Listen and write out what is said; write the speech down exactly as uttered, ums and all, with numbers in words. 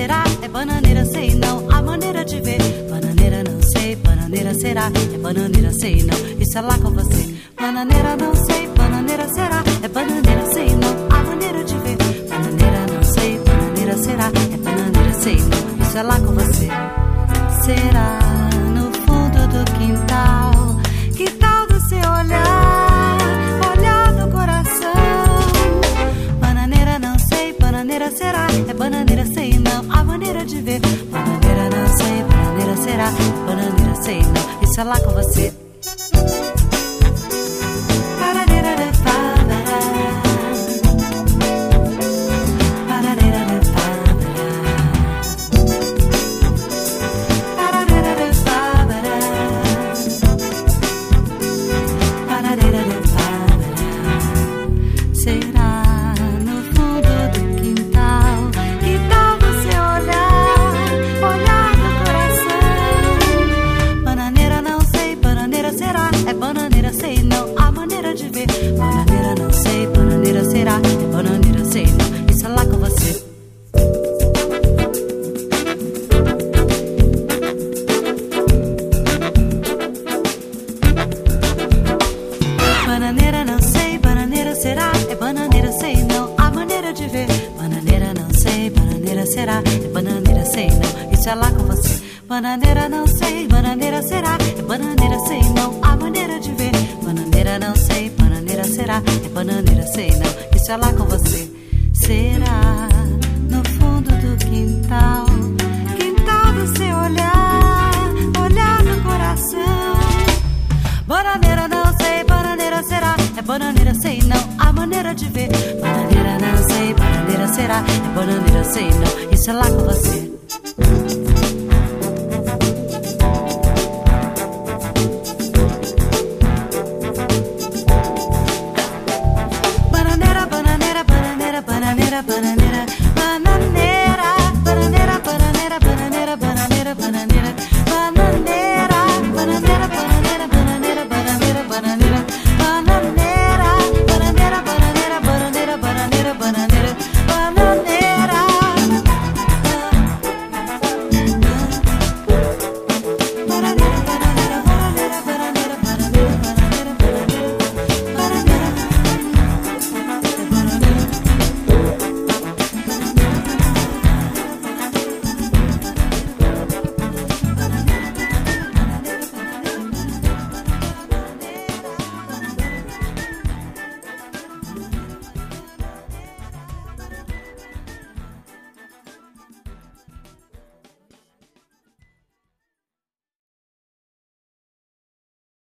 será, é bananeira, sei não, a maneira de ver. Bananeira não sei, bananeira será, é bananeira, sei não, isso é lá com você. Bananeira não sei, bananeira será, é bananeira, sei não, a maneira de ver. Bananeira não sei, bananeira será, é bananeira, sei não, isso é lá com você. Será no fundo do quintal, que tal do seu olhar, olhar do coração. Bananeira não sei, bananeira será, é bananeira, sei não, a maneira de ver. Bananeira não sei, bananeira será, é bananeira, sei não, isso é lá com você. Bananeira não sei, bananeira será, é bananeira, sei não, a maneira de ver. Bananeira não sei, bananeira será, é bananeira, sei não, isso é lá com você. Bananeira não sei, bananeira será, é bananeira, sei não, a maneira de ver. Bananeira não sei, bananeira será, é bananeira, sei não, isso é lá com você. Será no fundo do quintal, quintal do seu olhar, olhar do coração. Bananeira não sei, bananeira será, é bananeira, sei não, a maneira de ver. Bananeira não sei, bananeira será, é bananeira, sei não, isso é lá com você.